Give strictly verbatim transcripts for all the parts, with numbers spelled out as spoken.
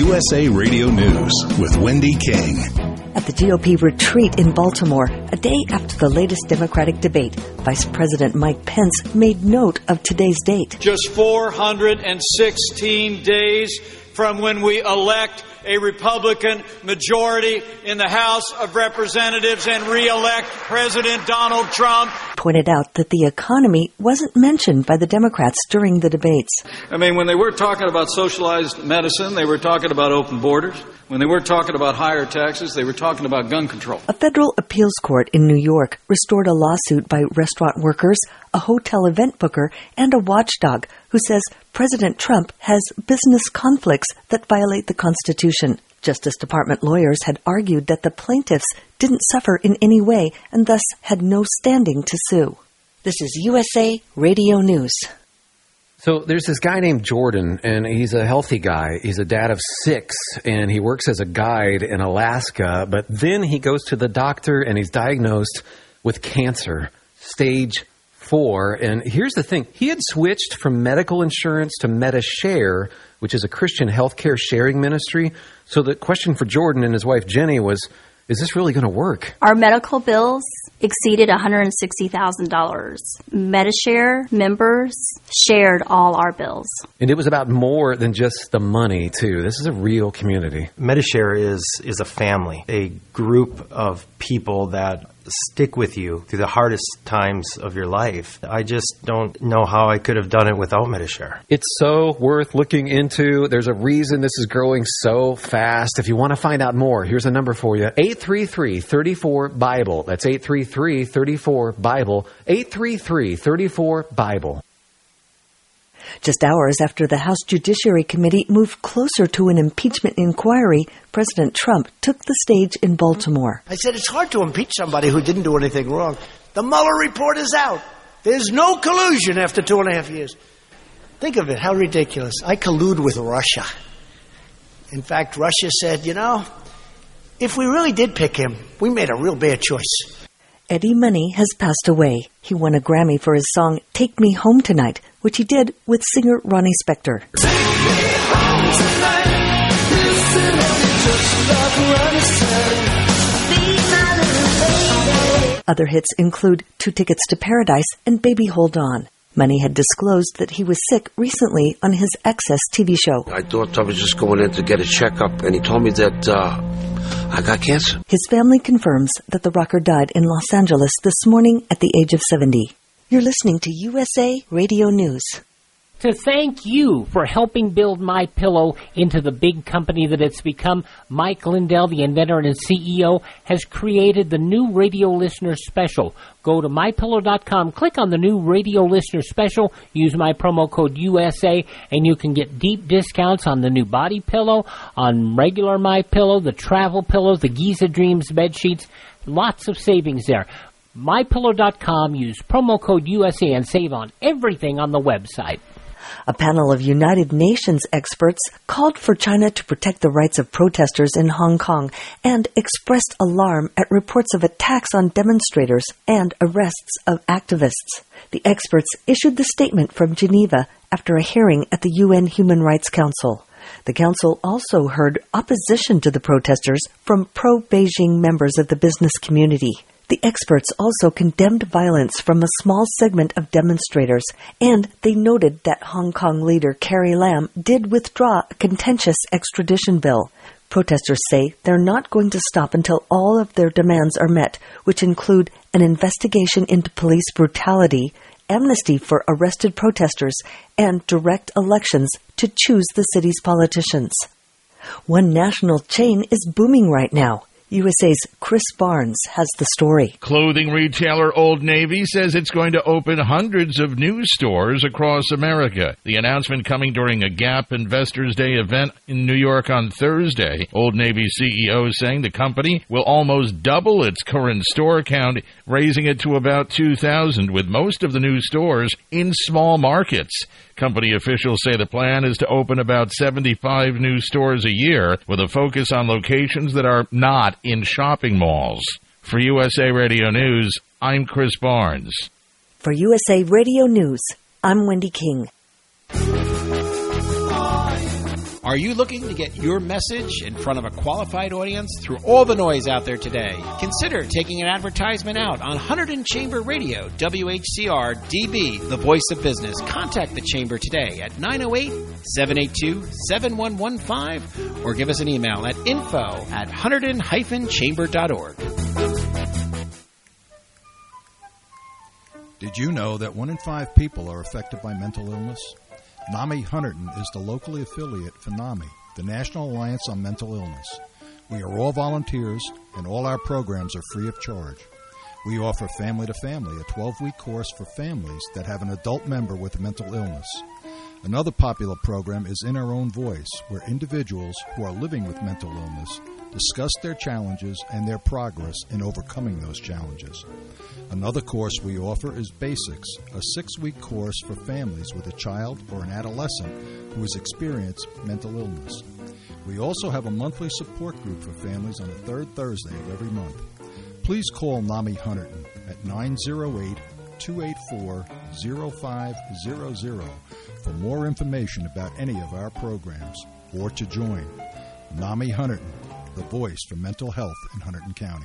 U S A Radio News with Wendy King. At the G O P retreat in Baltimore, a day after the latest Democratic debate, Vice President Mike Pence made note of today's date. Just four hundred sixteen days from when we elect a Republican majority in the House of Representatives and re-elect President Donald Trump. Pointed out that the economy wasn't mentioned by the Democrats during the debates. I mean, when they were talking about socialized medicine, they were talking about open borders. When they were talking about higher taxes, they were talking about gun control. A federal appeals court in New York restored a lawsuit by restaurant workers, a hotel event booker, and a watchdog who says President Trump has business conflicts that violate the Constitution. Justice Department lawyers had argued that the plaintiffs didn't suffer in any way and thus had no standing to sue. This is U S A Radio News. So there's this guy named Jordan, and he's a healthy guy. He's a dad of six, and he works as a guide in Alaska. But then he goes to the doctor, and he's diagnosed with cancer, stage four. And here's the thing. He had switched from medical insurance to MediShare, which is a Christian healthcare sharing ministry. So the question for Jordan and his wife Jenny was, is this really going to work? Our medical bills exceeded one hundred sixty thousand dollars. MediShare members shared all our bills. And it was about more than just the money, too. This is a real community. MediShare is, is a family, a group of people that stick with you through the hardest times of your life. I just don't know how I could have done it without MediShare. It's so worth looking into. There's a reason this is growing so fast. If you want to find out more, here's a number for you. eight three three, three four, Bible. That's eight three three, three four, Bible. eight three three, three four, Bible. Just hours after the House Judiciary Committee moved closer to an impeachment inquiry, President Trump took the stage in Baltimore. I said it's hard to impeach somebody who didn't do anything wrong. The Mueller report is out. There's no collusion after two and a half years. Think of it, how ridiculous. I collude with Russia. In fact, Russia said, you know, if we really did pick him, we made a real bad choice. Eddie Money has passed away. He won a Grammy for his song Take Me Home Tonight, which he did with singer Ronnie Spector. Other hits include Two Tickets to Paradise and Baby Hold On. Money had disclosed that he was sick recently on his Access T V show. I thought I was just going in to get a checkup, and he told me that uh, I got cancer. His family confirms that the rocker died in Los Angeles this morning at the age of seventy. You're listening to U S A Radio News. To thank you for helping build MyPillow into the big company that it's become, Mike Lindell, the inventor and C E O, has created the new Radio Listener Special. Go to my pillow dot com, click on the new Radio Listener Special, use my promo code U S A, and you can get deep discounts on the new body pillow, on regular MyPillow, the travel pillows, the Giza Dreams bed sheets. Lots of savings there. my pillow dot com, use promo code U S A and save on everything on the website. A panel of United Nations experts called for China to protect the rights of protesters in Hong Kong and expressed alarm at reports of attacks on demonstrators and arrests of activists. The experts issued the statement from Geneva after a hearing at the U N Human Rights Council. The council also heard opposition to the protesters from pro-Beijing members of the business community. The experts also condemned violence from a small segment of demonstrators, and they noted that Hong Kong leader Carrie Lam did withdraw a contentious extradition bill. Protesters say they're not going to stop until all of their demands are met, which include an investigation into police brutality, amnesty for arrested protesters, and direct elections to choose the city's politicians. One national chain is booming right now. U S A's Chris Barnes has the story. Clothing retailer Old Navy says it's going to open hundreds of new stores across America. The announcement coming during a Gap Investors Day event in New York on Thursday. Old Navy C E O saying the company will almost double its current store count, raising it to about two thousand, with most of the new stores in small markets. Company officials say the plan is to open about seventy-five new stores a year, with a focus on locations that are not in shopping malls. For U S A Radio News, I'm Chris Barnes. For U S A Radio News, I'm Wendy King. Are you looking to get your message in front of a qualified audience through all the noise out there today? Consider taking an advertisement out on Hunterdon Chamber Radio, W H C R D B, the voice of business. Contact the Chamber today at nine oh eight, seven eight two, seven one one five or give us an email at info at hunterdon dash chamber dot org. Did you know that one in five people are affected by mental illness? NAMI Hunterdon is the locally affiliate for NAMI, the National Alliance on Mental Illness. We are all volunteers, and all our programs are free of charge. We offer Family to Family, a twelve-week course for families that have an adult member with a mental illness. Another popular program is In Our Own Voice, where individuals who are living with mental illness discuss their challenges and their progress in overcoming those challenges. Another course we offer is Basics, a six-week course for families with a child or an adolescent who has experienced mental illness. We also have a monthly support group for families on the third Thursday of every month. Please call NAMI Hunterdon at nine oh eight, two eight four, oh five hundred for more information about any of our programs or to join. NAMI Hunterdon, the voice for mental health in Hunterdon County.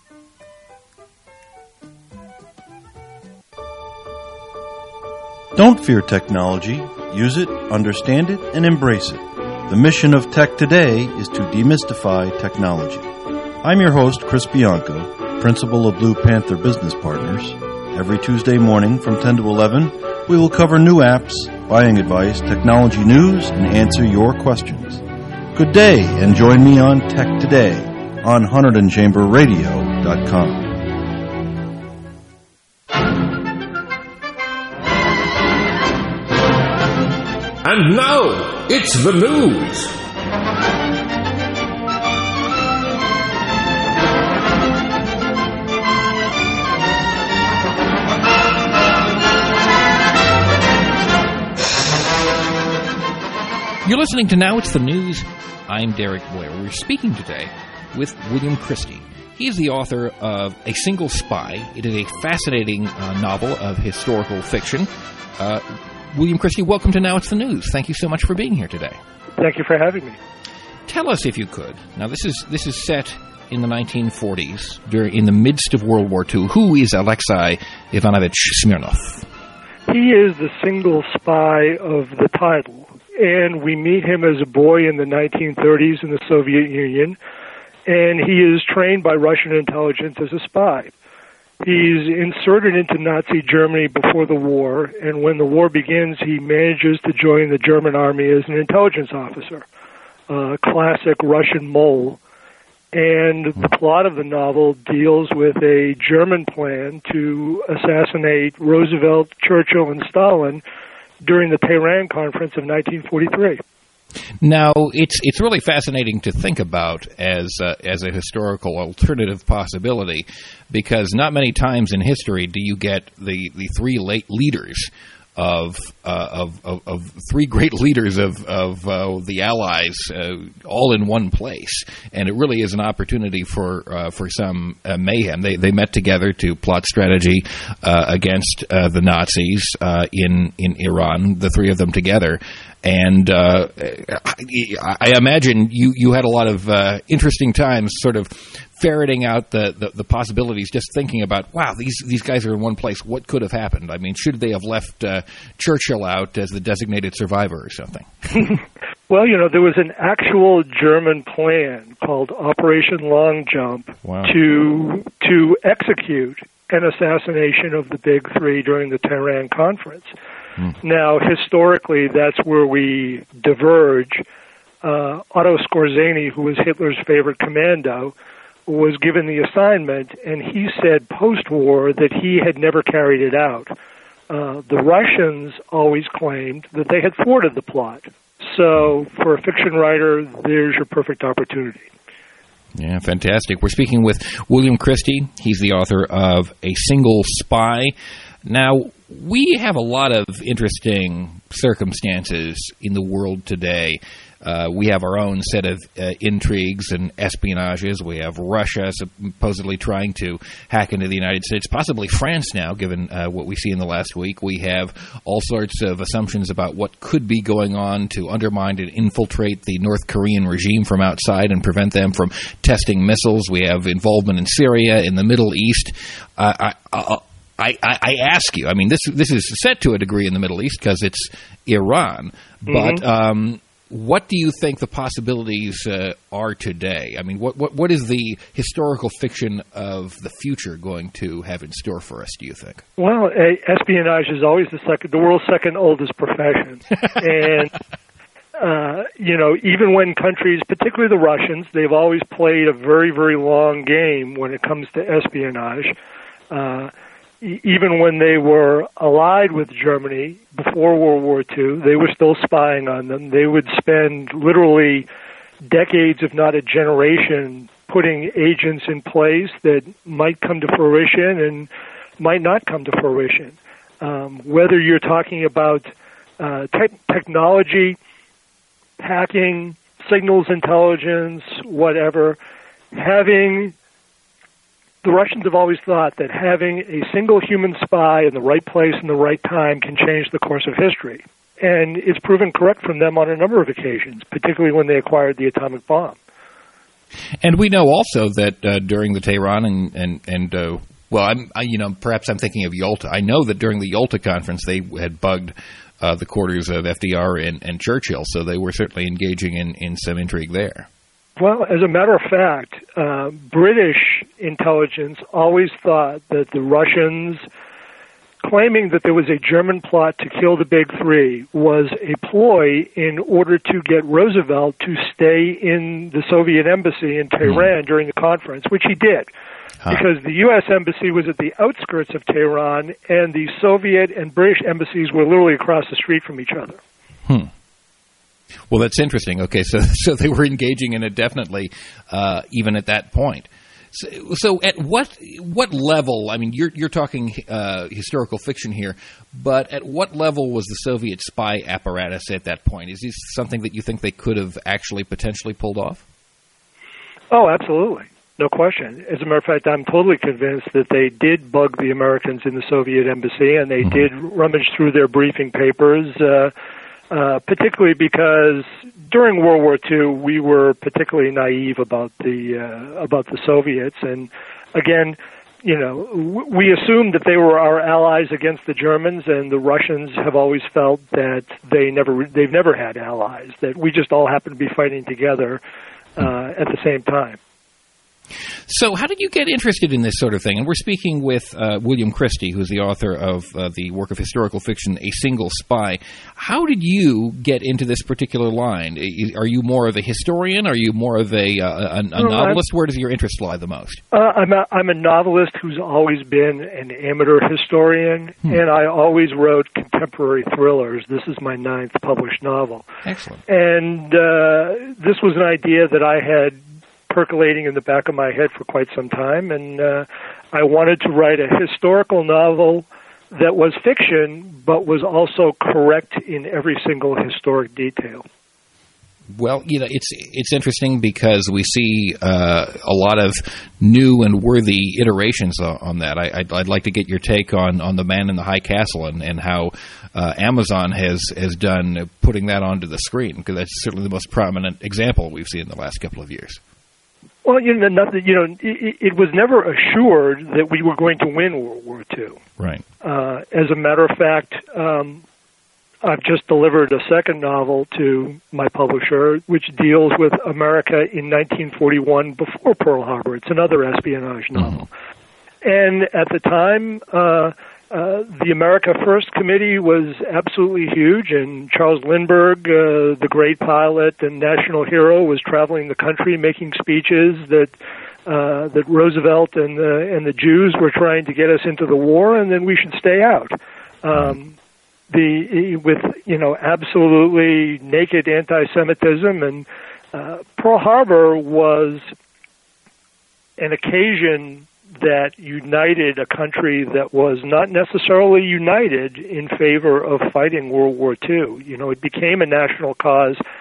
Don't fear technology. Use it, understand it, and embrace it. The mission of Tech Today is to demystify technology. I'm your host, Chris Bianco, principal of Blue Panther Business Partners. Every Tuesday morning from ten to eleven, we will cover new apps, buying advice, technology news, and answer your questions. Good day, and join me on Tech Today on Hunterdon Chamber Radio dot com. And now, it's the news. You're listening to Now It's the News. I'm Derek Boyer. We're speaking today with William Christie. He's the author of A Single Spy. It is a fascinating uh, novel of historical fiction. Uh, William Christie, welcome to Now It's the News. Thank you so much for being here today. Thank you for having me. Tell us, if you could. Now, this is this is set in the nineteen forties, during, in the midst of World War Two. Who is Alexei Ivanovich Smirnov? He is the single spy of the title, and we meet him as a boy in the nineteen thirties in the Soviet Union, and he is trained by Russian intelligence as a spy. He's inserted into Nazi Germany before the war, and when the war begins, he manages to join the German army as an intelligence officer, a classic Russian mole. And the plot of the novel deals with a German plan to assassinate Roosevelt, Churchill, and Stalin during the Tehran Conference of nineteen forty-three. Now, it's it's really fascinating to think about as uh, as a historical alternative possibility, because not many times in history do you get the, the three late leaders of, uh, of of of three great leaders of of uh, the Allies uh, all in one place, and it really is an opportunity for uh, for some uh, mayhem. They they met together to plot strategy uh, against uh, the Nazis uh, in in Iran. The three of them together. And uh, I imagine you, you had a lot of uh, interesting times sort of ferreting out the, the, the possibilities, just thinking about, wow, these, these guys are in one place. What could have happened? I mean, should they have left uh, Churchill out as the designated survivor or something? Well, you know, there was an actual German plan called Operation Long Jump wow. to to execute an assassination of the big three during the Tehran Conference. Now, historically, that's where we diverge. Uh, Otto Skorzeny, who was Hitler's favorite commando, was given the assignment, and he said post-war that he had never carried it out. Uh, the Russians always claimed that they had thwarted the plot. So, for a fiction writer, there's your perfect opportunity. Yeah, fantastic. We're speaking with William Christie. He's the author of A Single Spy. Now, we have a lot of interesting circumstances in the world today Uh, we have our own set of uh, intrigues and espionages. We have Russia supposedly trying to hack into the United States, possibly France now, given uh, what we see in the last week. We have all sorts of assumptions about what could be going on to undermine and infiltrate the North Korean regime from outside and prevent them from testing missiles. We have involvement in Syria, in the Middle East. Uh, I, I, I, I ask you, I mean, this this is set to a degree in the Middle East because it's Iran, but Mm-hmm. um, what do you think the possibilities uh, are today? I mean, what, what what is the historical fiction of the future going to have in store for us, do you think? Well, uh, espionage is always the second, the world's second oldest profession. And, uh, you know, even when countries, particularly the Russians, they've always played a very, very long game when it comes to espionage. Uh, e- even when they were allied with Germany before World War Two, they were still spying on them. They would spend literally decades, if not a generation, putting agents in place that might come to fruition and might not come to fruition. Um, whether you're talking about uh, te- technology, hacking, signals intelligence, whatever, having the Russians have always thought that having a single human spy in the right place in the right time can change the course of history. And it's proven correct from them on a number of occasions, particularly when they acquired the atomic bomb. And we know also that uh, during the Tehran and, and, and uh, well, I'm, I, you know, perhaps I'm thinking of Yalta. I know that during the Yalta conference they had bugged uh, the quarters of F D R and, and Churchill, so they were certainly engaging in, in some intrigue there. Well, as a matter of fact, uh, British intelligence always thought that the Russians claiming that there was a German plot to kill the Big Three was a ploy in order to get Roosevelt to stay in the Soviet embassy in Tehran mm. during the conference, which he did. Huh. Because the U S embassy was at the outskirts of Tehran, and the Soviet and British embassies were literally across the street from each other. Hmm. Well, that's interesting. Okay, so so they were engaging in it definitely, uh, even at that point. So, so at what what level? I mean, you're you're talking uh, historical fiction here, but at what level was the Soviet spy apparatus at that point? Is this something that you think they could have actually potentially pulled off? Oh, absolutely. No question. As a matter of fact, I'm totally convinced that they did bug the Americans in the Soviet embassy, and they mm-hmm. did rummage through their briefing papers, uh, uh, particularly because during World War Two, we were particularly naive about the uh, about the Soviets, and again, you know, w- we assumed that they were our allies against the Germans, and the Russians have always felt that they never they've never had allies. That we just all happen to be fighting together uh, at the same time. So how did you get interested in this sort of thing? And we're speaking with uh, William Christie, who's the author of uh, the work of historical fiction, A Single Spy. How did you get into this particular line? Are you more of a historian? Are you more of a, uh, a, a no, novelist? I'm, Where does your interest lie the most? Uh, I'm, a, I'm a novelist who's always been an amateur historian, hmm. and I always wrote contemporary thrillers. This is my ninth published novel. Excellent. And uh, this was an idea that I had percolating in the back of my head for quite some time, and uh, I wanted to write a historical novel that was fiction, but was also correct in every single historic detail. Well, you know, it's it's interesting because we see uh, a lot of new and worthy iterations on that. I, I'd, I'd like to get your take on, on The Man in the High Castle and, and how uh, Amazon has, has done putting that onto the screen, because that's certainly the most prominent example we've seen in the last couple of years. Well, you know, nothing, you know, it, it was never assured that we were going to win World War Two. Right. Uh, as a matter of fact, um, I've just delivered a second novel to my publisher, which deals with America in nineteen forty-one before Pearl Harbor. It's another espionage novel. Mm-hmm. And at the time, uh, Uh, the America First Committee was absolutely huge, and Charles Lindbergh, uh, the great pilot and national hero, was traveling the country making speeches that uh, that Roosevelt and the and the Jews were trying to get us into the war, and then we should stay out. Um, the with you know absolutely naked anti-Semitism, and uh, Pearl Harbor was an occasion that united a country that was not necessarily united in favor of fighting World War Two. You know, it became a national cause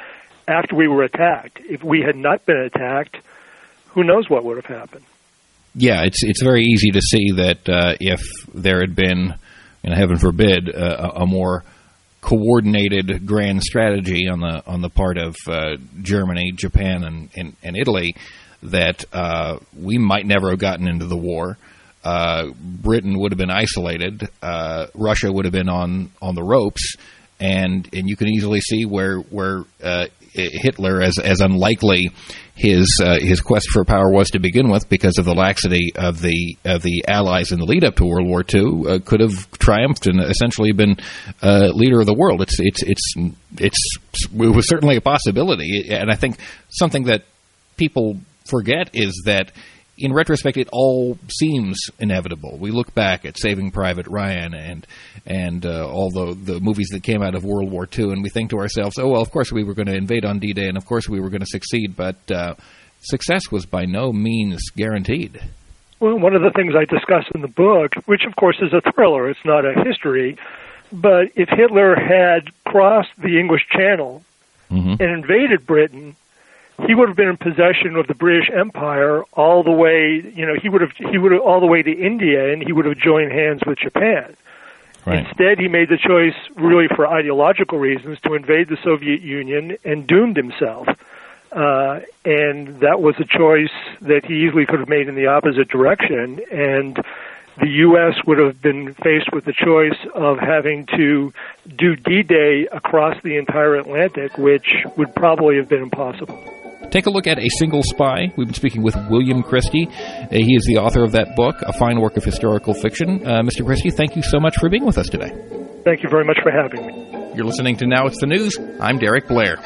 after we were attacked. If we had not been attacked, who knows what would have happened? Yeah, it's it's very easy to see that uh, if there had been, and heaven forbid, uh, a more coordinated grand strategy on the on the part of uh, Germany, Japan, and, and, and Italy, that uh, we might never have gotten into the war. Uh, Britain would have been isolated. Uh, Russia would have been on, on the ropes, and and you can easily see where where uh, Hitler, as as unlikely his uh, his quest for power was to begin with, because of the laxity of the of the Allies in the lead up to World War Two, uh, could have triumphed and essentially been uh, leader of the world. It's it's it's it's it was certainly a possibility, and I think something that people forget is that, in retrospect, it all seems inevitable. We look back at Saving Private Ryan and and uh, all the, the movies that came out of World War Two, and we think to ourselves, oh, well, of course we were going to invade on D-Day, and of course we were going to succeed, but uh, success was by no means guaranteed. Well, one of the things I discuss in the book, which of course is a thriller, it's not a history, but if Hitler had crossed the English Channel mm-hmm. and invaded Britain, he would have been in possession of the British Empire all the way, you know, he would have, he would have all the way to India, and he would have joined hands with Japan. Right. Instead, he made the choice, really for ideological reasons, to invade the Soviet Union and doomed himself. Uh, and that was a choice that he easily could have made in the opposite direction. And the U S would have been faced with the choice of having to do D-Day across the entire Atlantic, which would probably have been impossible. Take a look at A Single Spy. We've been speaking with William Christie. Uh, he is the author of that book, a fine work of historical fiction. Uh, Mister Christie, thank you so much for being with us today. Thank you very much for having me. You're listening to Now It's the News. I'm Derek Blair.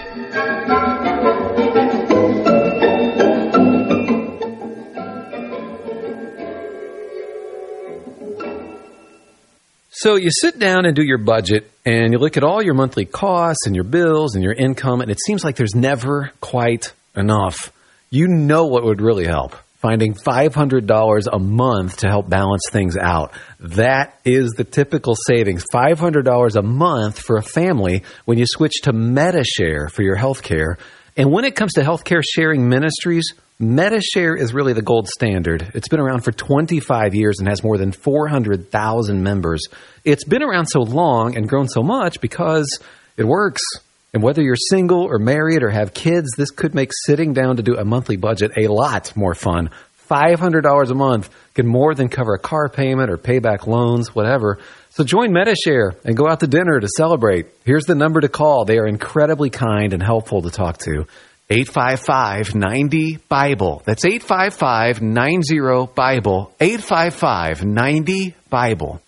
So you sit down and do your budget, and you look at all your monthly costs and your bills and your income, and it seems like there's never quite enough. You know what would really help? Finding five hundred dollars a month to help balance things out. That is the typical savings, five hundred dollars a month for a family when you switch to Medi-Share for your health care. And when it comes to healthcare sharing ministries, Medi-Share is really the gold standard. It's been around for twenty-five years and has more than four hundred thousand members. It's been around so long and grown so much because it works. And whether you're single or married or have kids, this could make sitting down to do a monthly budget a lot more fun. five hundred dollars a month can more than cover a car payment or pay back loans, whatever. So join Medi-Share and go out to dinner to celebrate. Here's the number to call. They are incredibly kind and helpful to talk to. eight five five, nine zero, Bible. That's eight five five, nine zero, Bible. eight five five, nine zero, Bible.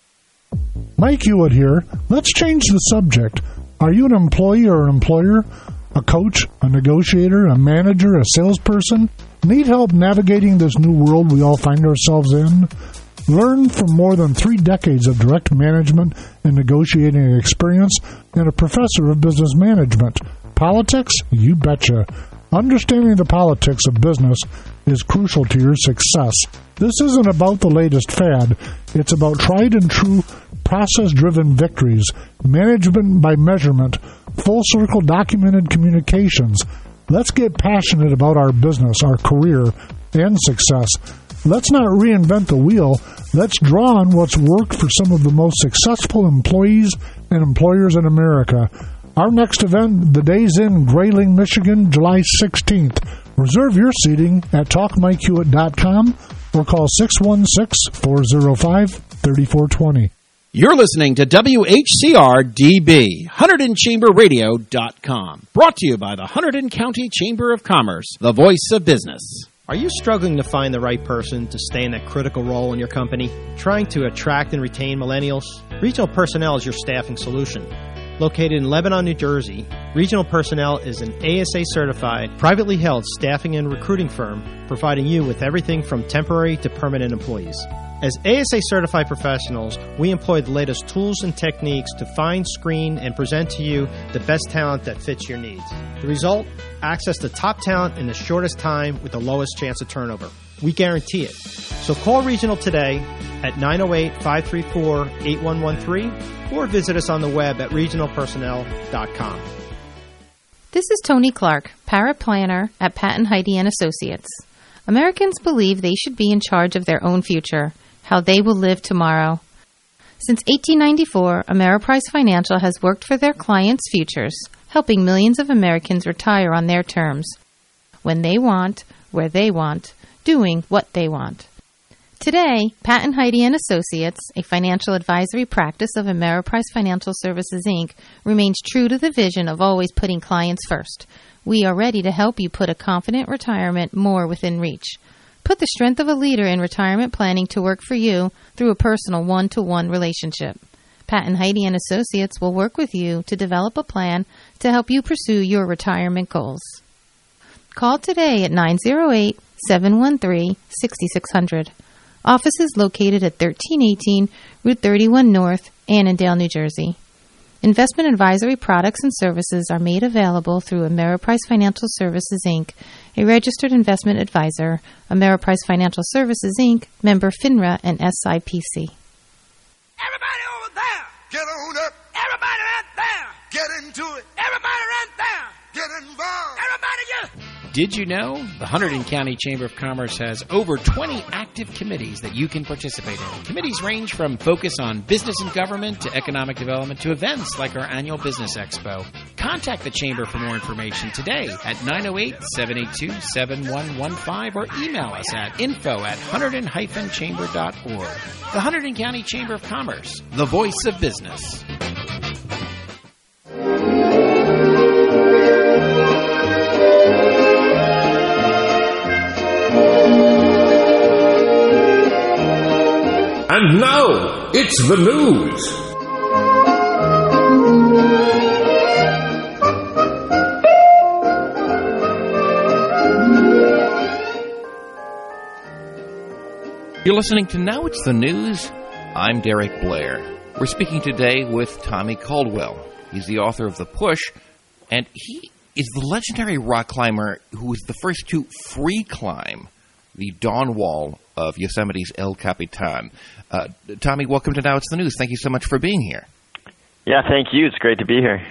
Mike Hewitt here. Let's change the subject. Are you an employee or an employer? A coach, a negotiator, a manager, a salesperson? Need help navigating this new world we all find ourselves in? Learn from more than three decades of direct management and negotiating experience and a professor of business management. Politics? You betcha. Understanding the politics of business is crucial to your success. This isn't about the latest fad. It's about tried and true, process-driven victories, management by measurement, full-circle documented communications. Let's get passionate about our business, our career, and success. Let's not reinvent the wheel. Let's draw on what's worked for some of the most successful employees and employers in America. Our next event, The Days Inn, Grayling, Michigan, July sixteenth. Reserve your seating at talk mike hewitt dot com or call six one six, four zero five, three four two zero. You're listening to W H C R D B, Hunterdon Chamber Radio dot com. Brought to you by the Hunterdon County Chamber of Commerce, the voice of business. Are you struggling to find the right person to stay in that critical role in your company? Trying to attract and retain millennials? Regional Personnel is your staffing solution. Located in Lebanon, New Jersey, Regional Personnel is an A S A-certified, privately held staffing and recruiting firm providing you with everything from temporary to permanent employees. As A S A-certified professionals, we employ the latest tools and techniques to find, screen, and present to you the best talent that fits your needs. The result? Access to top talent in the shortest time with the lowest chance of turnover. We guarantee it. So call Regional today at nine oh eight, five three four, eight one one three or visit us on the web at regional personnel dot com. This is Tony Clark, paraplanner at Pat and Heidi and Associates. Americans believe they should be in charge of their own future, how they will live tomorrow. Since eighteen ninety-four, Ameriprise Financial has worked for their clients' futures, helping millions of Americans retire on their terms, when they want, where they want, doing what they want. Today, Pat and Heidi and Associates, a financial advisory practice of Ameriprise Financial Services, Incorporated, remains true to the vision of always putting clients first. We are ready to help you put a confident retirement more within reach. Put the strength of a leader in retirement planning to work for you through a personal one-to-one relationship. Pat and Heidi and Associates will work with you to develop a plan to help you pursue your retirement goals. Call today at nine oh eight, seven one three, six six zero zero. Office is located at thirteen eighteen Route thirty-one North, Annandale, New Jersey. Investment advisory products and services are made available through Ameriprise Financial Services, Incorporated, a registered investment advisor, Ameriprise Financial Services, Incorporated, member FINRA and S I P C. Everybody over there, get on up. Everybody right there, get into it. Everybody right there, get involved. Everybody get... Did you know the Hunterdon County Chamber of Commerce has over twenty active committees that you can participate in? Committees range from focus on business and government to economic development to events like our annual Business Expo. Contact the Chamber for more information today at nine oh eight, seven eight two, seven one one five or email us at info at hunterdon dash chamber dot org. The Hunterdon County Chamber of Commerce, the voice of business. And now, it's the news. You're listening to Now It's the News. I'm Derek Blair. We're speaking today with Tommy Caldwell. He's the author of The Push, and he is the legendary rock climber who was the first to free climb the dawn wall of Yosemite's El Capitan. Uh, Tommy, welcome to Now It's the News. Thank you so much for being here. Yeah, thank you. It's great to be here.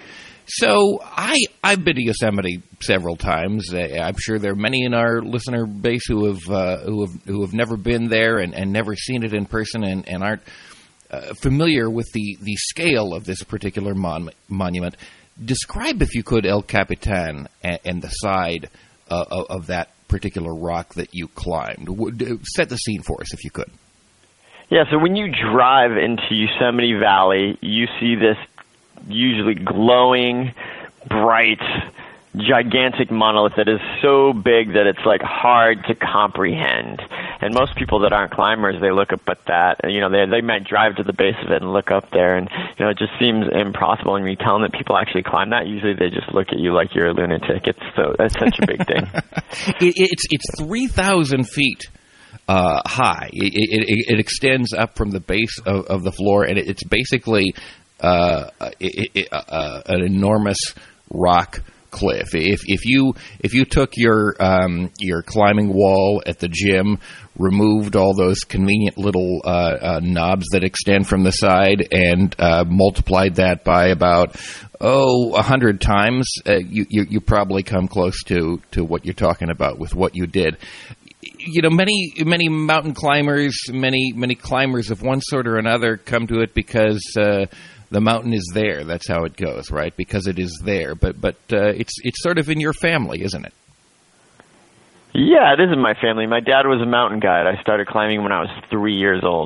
So I, I've been to Yosemite several times. Uh, I'm sure there are many in our listener base who have uh, who have who have never been there and, and never seen it in person and, and aren't uh, familiar with the, the scale of this particular mon- monument. Describe, if you could, El Capitan and, and the side uh, of, of that particular rock that you climbed. Set the scene for us, if you could. Yeah, so when you drive into Yosemite Valley, you see this usually glowing, bright, gigantic monolith that is so big that it's like hard to comprehend. And most people that aren't climbers, they look up at that, and, you know, they they might drive to the base of it and look up there, and, you know, it just seems impossible. And when you tell them that people actually climb that, usually they just look at you like you're a lunatic. It's so that's such a big thing. it, it's it's three thousand feet uh, high. It, it, it extends up from the base of, of the floor, and it, it's basically uh, it, it, uh, an enormous rock cliff. If if you if you took your um, your climbing wall at the gym, removed all those convenient little uh, uh, knobs that extend from the side, and uh, multiplied that by about oh a hundred times, uh, you, you you probably come close to, to what you're talking about with what you did. You know, many many mountain climbers, many many climbers of one sort or another come to it because Uh, the mountain is there. That's how it goes, right? Because it is there. But but uh, it's it's sort of in your family, isn't it? Yeah, it is in my family. My dad was a mountain guide. I started climbing when I was three years old.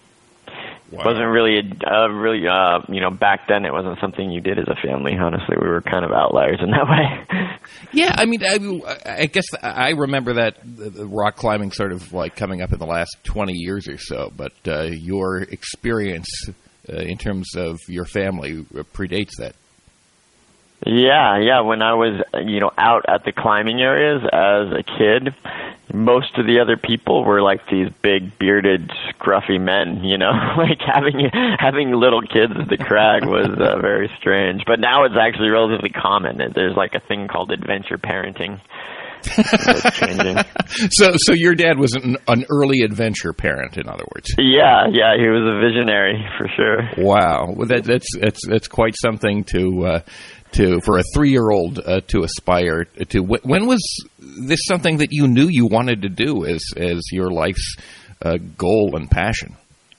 Wow. It wasn't really a uh, really uh, you know, back then it wasn't something you did as a family. Honestly, we were kind of outliers in that way. Yeah, I mean, I, I guess I remember that the rock climbing sort of like coming up in the last twenty years or so. But uh, your experience Uh, in terms of your family predates that. Yeah, yeah. When I was, you know, out at the climbing areas as a kid, most of the other people were like these big, bearded, scruffy men. You know, like having having little kids at the crag was uh, very strange. But now it's actually relatively common. There's like a thing called adventure parenting. It's changing. So, so your dad was an, an early adventure parent, in other words. Yeah, yeah, he was a visionary for sure. Wow, well, that, that's that's that's quite something to uh, to for a three-year-old uh, to aspire to. When was this something that you knew you wanted to do as as your life's uh, goal and passion?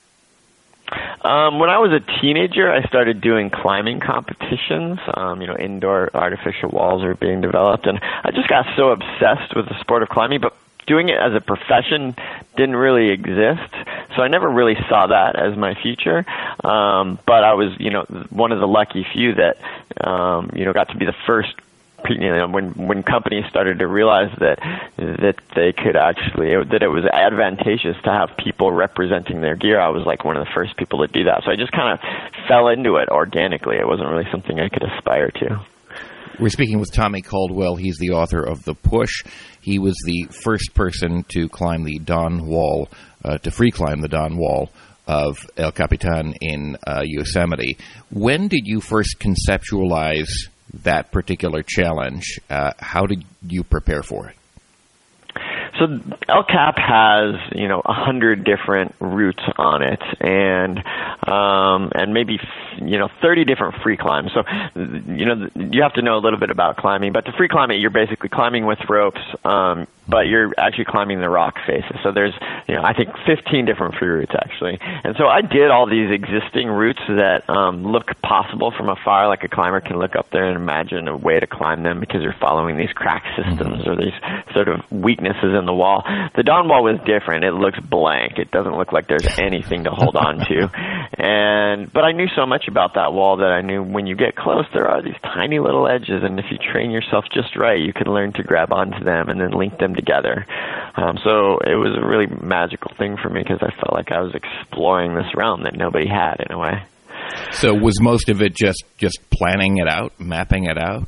Um, when I was a teenager, I started doing climbing competitions. Um, you know, indoor artificial walls were being developed, and I just got so obsessed with the sport of climbing. But doing it as a profession didn't really exist, so I never really saw that as my future. Um, but I was, you know, one of the lucky few that, um, you know, got to be the first. You know, when when companies started to realize that that they could actually that it was advantageous to have people representing their gear, I was like one of the first people to do that. So I just kind of fell into it organically. It wasn't really something I could aspire to. We're speaking with Tommy Caldwell. He's the author of The Push. He was the first person to climb the Dawn Wall, uh, to free climb the Dawn Wall of El Capitan in uh, Yosemite. When did you first conceptualize that particular challenge? Uh, how did you prepare for it? So El Cap has, you know, a hundred different routes on it, and um, and maybe you know thirty different free climbs. So you know you have to know a little bit about climbing. But to free climb it, you're basically climbing with ropes, um, but you're actually climbing the rock faces. So there's, you know, I think fifteen different free routes actually. And so I did all these existing routes that um, look possible from afar, like a climber can look up there and imagine a way to climb them because you're following these crack systems or these sort of weaknesses in the wall. The Dawn Wall was different. It looks blank. It doesn't look like there's anything to hold on to. And but I knew so much about that wall that I knew when you get close, there are these tiny little edges, and if you train yourself just right, you can learn to grab onto them and then link them together. Um, so it was a really magical thing for me because I felt like I was exploring this realm that nobody had in a way. So was most of it just, just planning it out, mapping it out?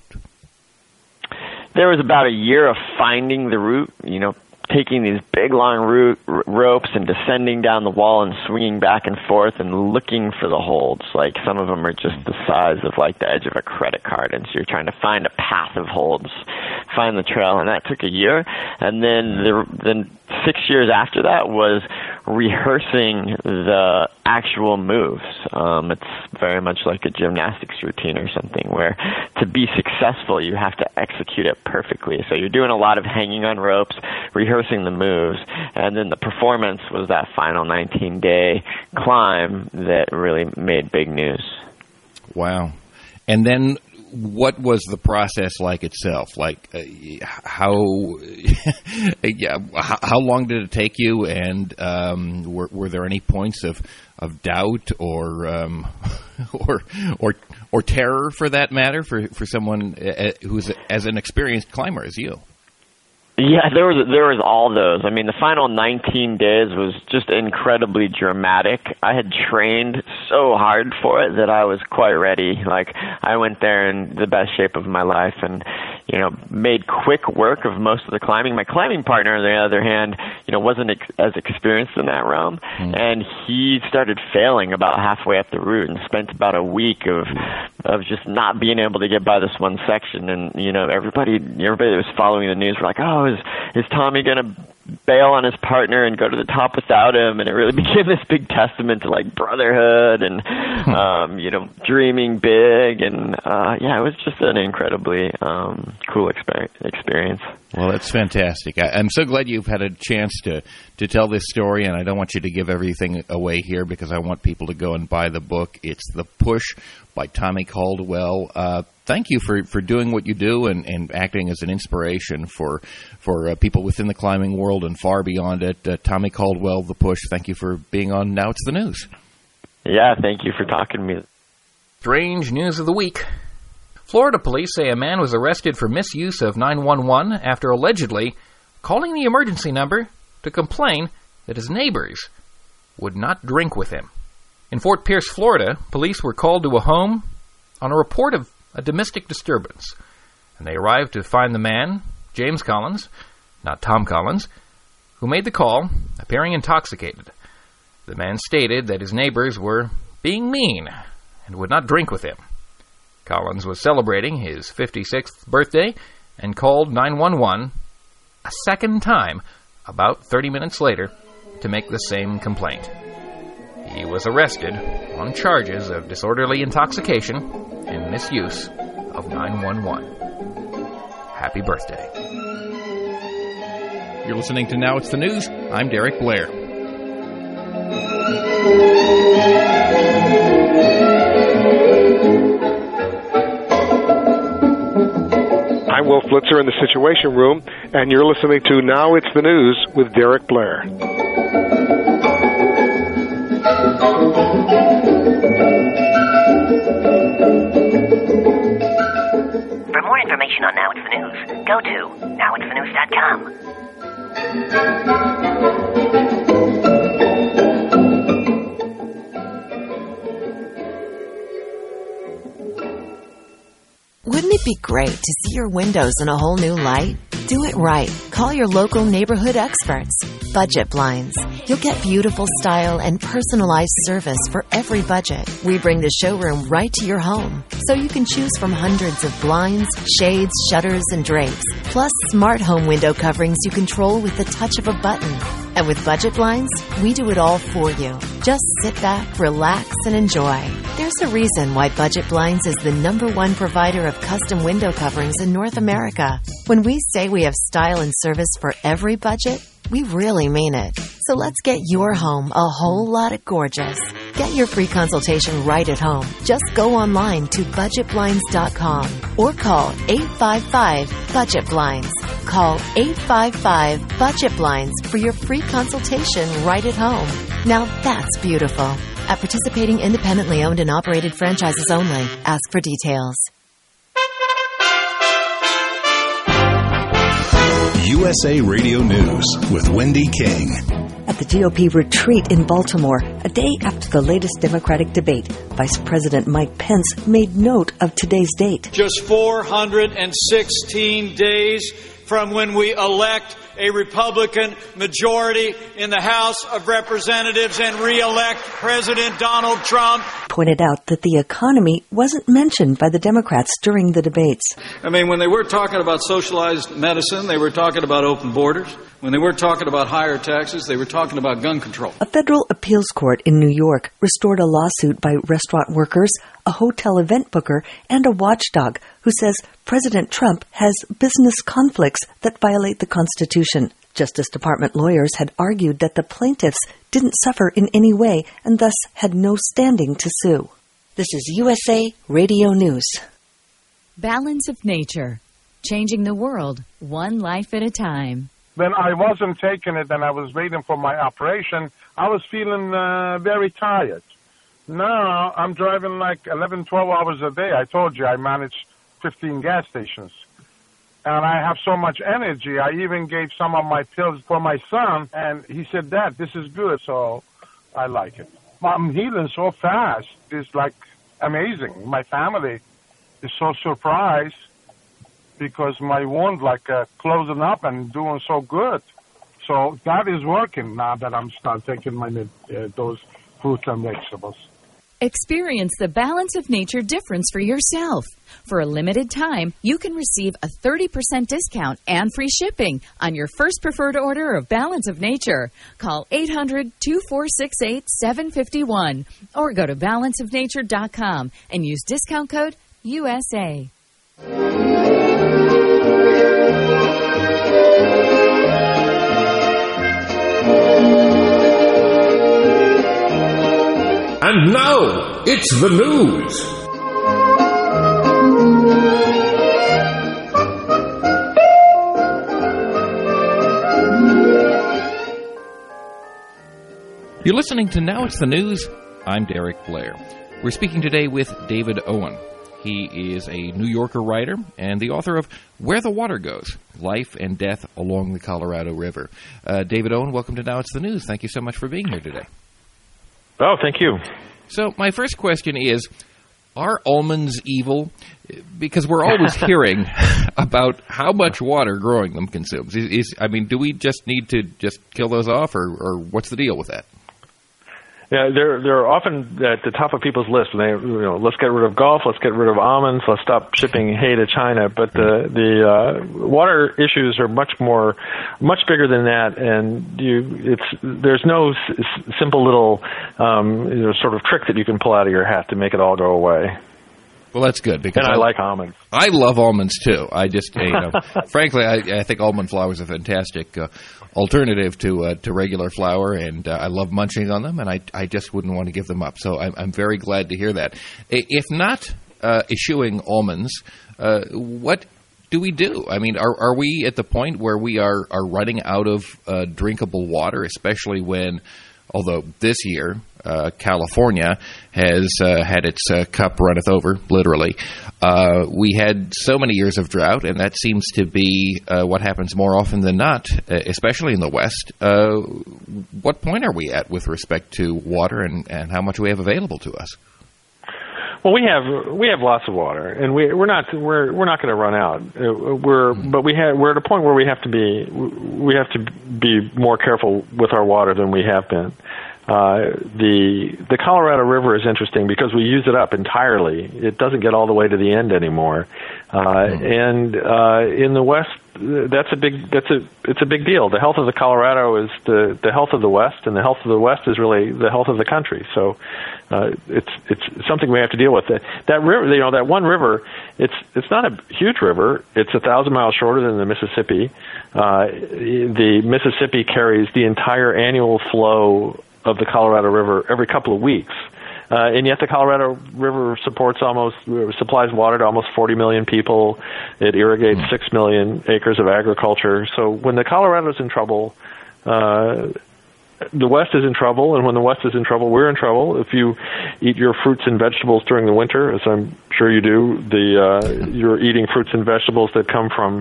There was about a year of finding the route, you know, taking these big long route, r- ropes and descending down the wall and swinging back and forth and looking for the holds. Like some of them are just the size of like the edge of a credit card, and so you're trying to find a path of holds, find the trail, and that took a year. And then the then six years after that was rehearsing the actual moves. Um, it's very much like a gymnastics routine or something where to be successful you have to execute it perfectly. So you're doing a lot of hanging on ropes, rehearsing the moves, and then the performance was that final nineteen-day climb that really made big news. Wow. And then what was the process like itself? Like uh, how yeah, how, how long did it take you, and um, were, were there any points of, of doubt or um, or or or terror, for that matter, for for someone who's as an experienced climber as you? Yeah, there was there was all those. I mean, the final nineteen days was just incredibly dramatic. I had trained so hard for it that I was quite ready. Like, I went there in the best shape of my life and, you know, made quick work of most of the climbing. My climbing partner, on the other hand, you know, wasn't ex- as experienced in that realm, mm. and he started failing about halfway up the route and spent about a week of of just not being able to get by this one section. And, you know, everybody everybody that was following the news were like, oh, is is Tommy going to bail on his partner and go to the top without him? And it really became this big testament to like brotherhood and um, you know, dreaming big. And uh, yeah, it was just an incredibly um, cool exper- experience. Well, that's fantastic. I, I'm so glad you've had a chance to, to tell this story, and I don't want you to give everything away here because I want people to go and buy the book. It's The Push by Tommy Caldwell. Uh, thank you for, for doing what you do and, and acting as an inspiration for for uh, people within the climbing world and far beyond it. Uh, Tommy Caldwell, The Push, thank you for being on Now It's the News. Yeah, thank you for talking to me. Strange news of the week. Florida police say a man was arrested for misuse of nine one one after allegedly calling the emergency number to complain that his neighbors would not drink with him. In Fort Pierce, Florida, police were called to a home on a report of a domestic disturbance, and they arrived to find the man, James Collins, not Tom Collins, who made the call, appearing intoxicated. The man stated that his neighbors were being mean and would not drink with him. Collins was celebrating his fifty-sixth birthday and called nine one one a second time about thirty minutes later to make the same complaint. He was arrested on charges of disorderly intoxication and misuse of nine one one. Happy birthday. You're listening to Now It's the News. I'm Derek Blair. I'm Will Flitzer in the Situation Room, and you're listening to Now It's the News with Derek Blair. For more information on Now It's the News, go to now it's the news dot com. Wouldn't it be great to see your windows in a whole new light? Do it right. Call your local neighborhood experts. Budget Blinds. You'll get beautiful style and personalized service for every budget. We bring the showroom right to your home, so you can choose from hundreds of blinds, shades, shutters, and drapes, plus smart home window coverings you control with the touch of a button. And with Budget Blinds, we do it all for you. Just sit back, relax, and enjoy. There's a reason why Budget Blinds is the number one provider of custom window coverings in North America. When we say we have style and service for every budget, we really mean it. So let's get your home a whole lot of gorgeous. Get your free consultation right at home. Just go online to budget blinds dot com or call eight five five budget blinds. Call eight five five budget blinds for your free consultation right at home. Now that's beautiful. At participating independently owned and operated franchises only. Ask for details. U S A Radio News with Wendy King. At the G O P retreat in Baltimore, a day after the latest Democratic debate, Vice President Mike Pence made note of today's date. Just four hundred sixteen days from when we elect a Republican majority in the House of Representatives and re-elect President Donald Trump. Pointed out that the economy wasn't mentioned by the Democrats during the debates. I mean, when they were talking about socialized medicine, they were talking about open borders. When they were talking about higher taxes, they were talking about gun control. A federal appeals court in New York restored a lawsuit by restaurant workers, a hotel event booker, and a watchdog who says President Trump has business conflicts that violate the Constitution. Justice Department lawyers had argued that the plaintiffs didn't suffer in any way and thus had no standing to sue. This is U S A Radio News. Balance of Nature. Changing the world, one life at a time. When I wasn't taking it and I was waiting for my operation, I was feeling uh, very tired. Now I'm driving like eleven, twelve hours a day. I told you I manage fifteen gas stations. And I have so much energy. I even gave some of my pills for my son, and he said, Dad, this is good, so I like it. I'm healing so fast. It's like amazing. My family is so surprised because my wound like uh, closing up and doing so good. So that is working now that I'm start taking my uh, those fruits and vegetables. Experience the Balance of Nature difference for yourself. For a limited time, you can receive a thirty percent discount and free shipping on your first preferred order of Balance of Nature. Call eight hundred, two four six eight, seven five one or go to balance of nature dot com and use discount code U S A. And now, it's the news. You're listening to Now It's the News. I'm Derek Blair. We're speaking today with David Owen. He is a New Yorker writer and the author of Where the Water Goes, Life and Death Along the Colorado River. Uh, David Owen, welcome to Now It's the News. Thank you so much for being here today. Oh, thank you. So my first question is, are almonds evil? Because we're always hearing about how much water growing them consumes. Is, is I mean, do we just need to just kill those off, or, or what's the deal with that? Yeah, they're they're often at the top of people's lists. When they, you know, let's get rid of golf, let's get rid of almonds, let's stop shipping hay to China. But the the uh, water issues are much more, much bigger than that. And you, it's there's no s- simple little um, you know, sort of trick that you can pull out of your hat to make it all go away. Well, that's good because and I, I like almonds. I love almonds too. I just, you know, frankly, I, I think almond flour is a fantastic uh, alternative to uh, to regular flour, and uh, I love munching on them, and I I just wouldn't want to give them up. So I'm I'm very glad to hear that. If not uh, eschewing almonds, uh, what do we do? I mean, are are we at the point where we are are running out of uh, drinkable water, especially when, although this year, uh, California has uh, had its uh, cup runneth over, literally. Uh, we had so many years of drought, and that seems to be uh, what happens more often than not, especially in the West. Uh, what point are we at with respect to water and, and how much we have available to us? Well, we have we have lots of water, and we we're not we're we're not going to run out. Uh, we're but we have we're at a point where we have to be we have to be more careful with our water than we have been. Uh, the the Colorado River is interesting because we use it up entirely. It doesn't get all the way to the end anymore, uh, mm. and uh, in the West, that's a big that's a it's a big deal. The health of the Colorado is the the health of the West, and the health of the West is really the health of the country. So uh, it's it's something we have to deal with. That that river, you know, that one river, it's it's not a huge river. It's a thousand miles shorter than the Mississippi. Uh, the Mississippi carries the entire annual flow of the Colorado River every couple of weeks. Uh, and yet the Colorado River supports almost, supplies water to almost forty million people. It irrigates mm. six million acres of agriculture. So when the Colorado's in trouble, uh, the West is in trouble, and when the West is in trouble, we're in trouble. If you eat your fruits and vegetables during the winter, as I'm sure you do, the uh, you're eating fruits and vegetables that come from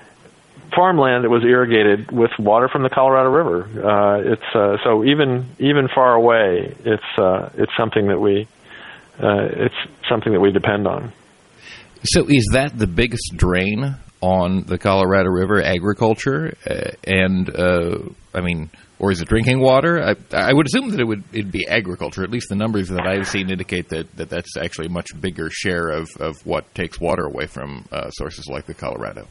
farmland that was irrigated with water from the Colorado River. Uh, it's uh, so even even far away, it's uh, it's something that we uh, it's something that we depend on. So, is that the biggest drain on the Colorado River? Agriculture, uh, and uh, I mean, or is it drinking water? I, I would assume that it would it'd be agriculture. At least the numbers that I've seen indicate that, that that's actually a much bigger share of, of what takes water away from uh, sources like the Colorado.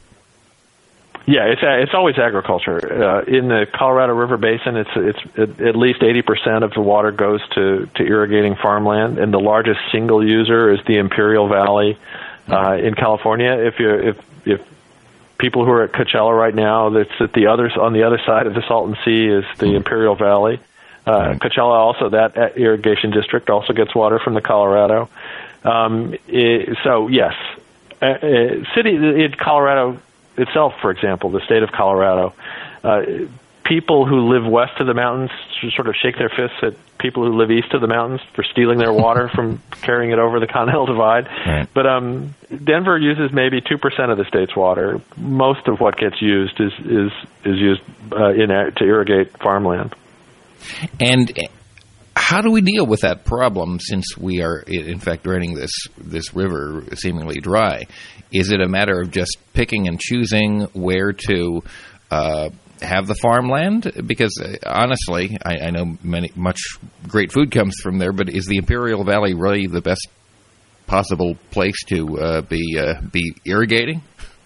Yeah, it's it's always agriculture. Uh, in the Colorado River Basin, it's it's at least eighty percent of the water goes to, to irrigating farmland, and the largest single user is the Imperial Valley uh, in California. If you if if people who are at Coachella right now, that's at the other on the other side of the Salton Sea is the Imperial Valley. Uh, Coachella also, that irrigation district also gets water from the Colorado. Um, it, so yes, uh, uh, city in Colorado itself, for example, the state of Colorado, uh, people who live west of the mountains sort of shake their fists at people who live east of the mountains for stealing their water from carrying it over the Continental Divide. Right. But um, Denver uses maybe two percent of the state's water. Most of what gets used is is is used uh, in to irrigate farmland. And how do we deal with that problem since we are, in fact, draining this this river seemingly dry? Is it a matter of just picking and choosing where to uh, have the farmland? Because uh, honestly, I, I know many much great food comes from there, but is the Imperial Valley really the best possible place to uh, be uh, be irrigating?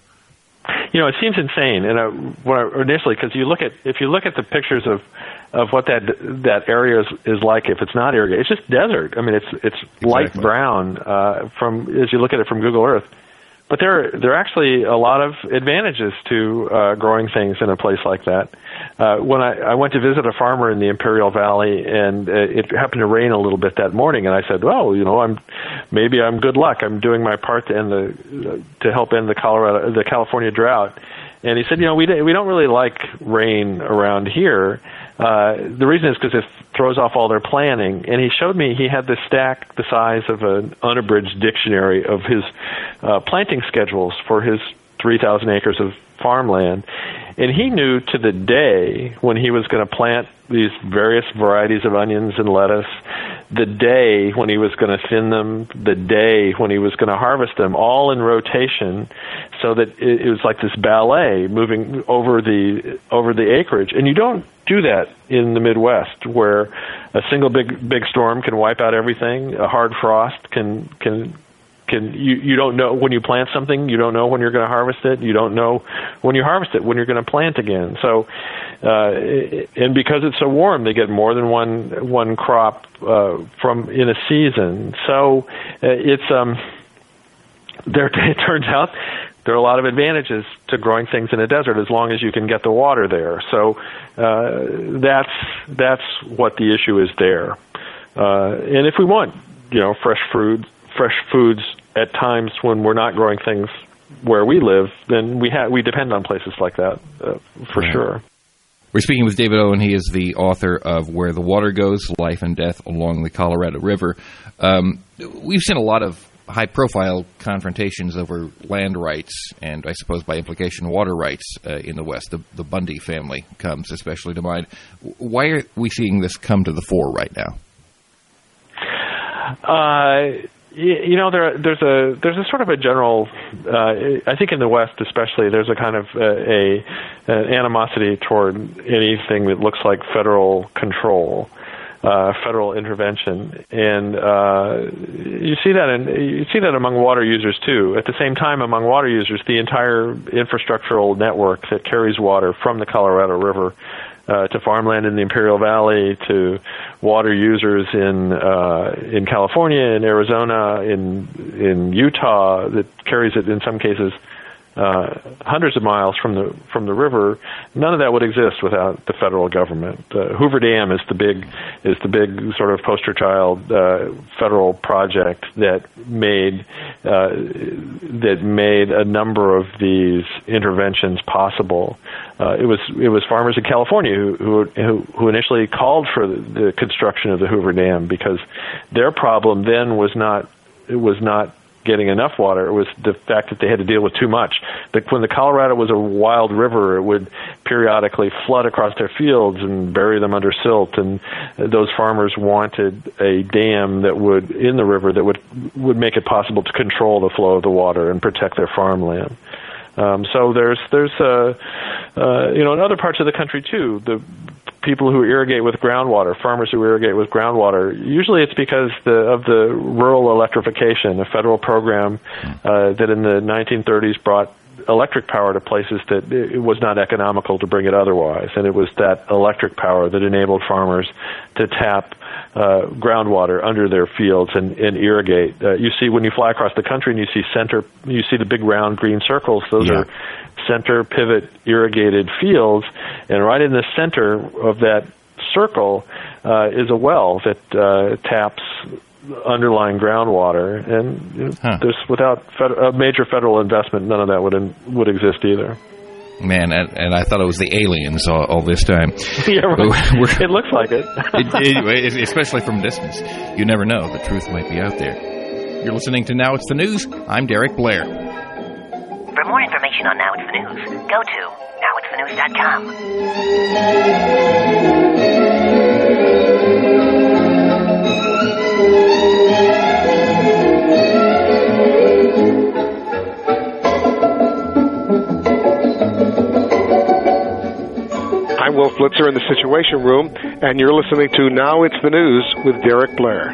You know, it seems insane. And uh, when I, initially, because you look at if you look at the pictures of of what that that area is, is like, if it's not irrigated, it's just desert. I mean, it's it's exactly. light brown uh, from as you look at it from Google Earth. But there, there are actually a lot of advantages to uh, growing things in a place like that. Uh, when I, I went to visit a farmer in the Imperial Valley, and uh, it happened to rain a little bit that morning, and I said, "Well, you know, I'm maybe I'm good luck. I'm doing my part to end the to help end the Colorado, the California drought." And he said, "You know, we we don't really like rain around here. Uh, the reason is because it throws off all their planning." And he showed me he had this stack the size of an unabridged dictionary of his uh, planting schedules for his three thousand acres of farmland. And he knew to the day when he was going to plant these various varieties of onions and lettuce, the day when he was going to thin them, the day when he was going to harvest them, all in rotation, so that it, it was like this ballet moving over the over the acreage. And you don't do that in the Midwest, where a single big big storm can wipe out everything. A hard frost can can can you you don't know when you plant something. You don't know when you're going to harvest it. You don't know when you harvest it when you're going to plant again. So, uh, and because it's so warm, they get more than one one crop uh, from in a season. So uh, it's um there. It turns out there are a lot of advantages to growing things in a desert as long as you can get the water there. So uh, that's that's what the issue is there. Uh, and if we want, you know, fresh fruit, fresh foods at times when we're not growing things where we live, then we ha- we depend on places like that uh, for right. sure. We're speaking with David Owen. He is the author of Where the Water Goes, Life and Death Along the Colorado River. Um, we've seen a lot of high-profile confrontations over land rights and, I suppose, by implication, water rights uh, in the West. The, the Bundy family comes especially to mind. Why are we seeing this come to the fore right now? Uh, you know, there, there's a there's a sort of a general. Uh, I think in the West, especially, there's a kind of uh, a an animosity toward anything that looks like federal control. Uh, federal intervention, and uh, you see that in, you see that among water users too. At the same time, among water users, the entire infrastructural network that carries water from the Colorado River uh, to farmland in the Imperial Valley, to water users in uh, in California, in Arizona, in in Utah, that carries it in some cases Uh, hundreds of miles from the from the river. None of that would exist without the federal government. Uh, Hoover Dam is the big is the big sort of poster child uh, federal project that made uh, that made a number of these interventions possible. Uh, it was it was farmers in California who who, who initially called for the, the construction of the Hoover Dam, because their problem then was not it was not getting enough water. It was the fact that they had to deal with too much. That when the Colorado was a wild river, it would periodically flood across their fields and bury them under silt, and those farmers wanted a dam that would, in the river, that would would make it possible to control the flow of the water and protect their farmland. Um, so there's there's uh, uh, you know, in other parts of the country too, the people who irrigate with groundwater, farmers who irrigate with groundwater, usually it's because the, of the rural electrification, a federal program uh, that in the nineteen thirties brought electric power to places that it was not economical to bring it otherwise. And it was that electric power that enabled farmers to tap uh, groundwater under their fields and, and irrigate. Uh, you see, when you fly across the country and you see center, you see the big round green circles, those yeah. are center pivot irrigated fields, and right in the center of that circle uh, is a well that uh, taps underlying groundwater, and you know, huh. there's without fed- a major federal investment, none of that would in, would exist either. Man, and, and I thought it was the aliens all, all this time. Yeah, right. It looks like it. it, it. Especially from distance. You never know. The truth might be out there. You're listening to Now It's the News. I'm Derek Blair. For more information on Now It's the News, go to now it's the news dot com. I'm Will Flitzer in the Situation Room, and you're listening to Now It's the News with Derek Blair.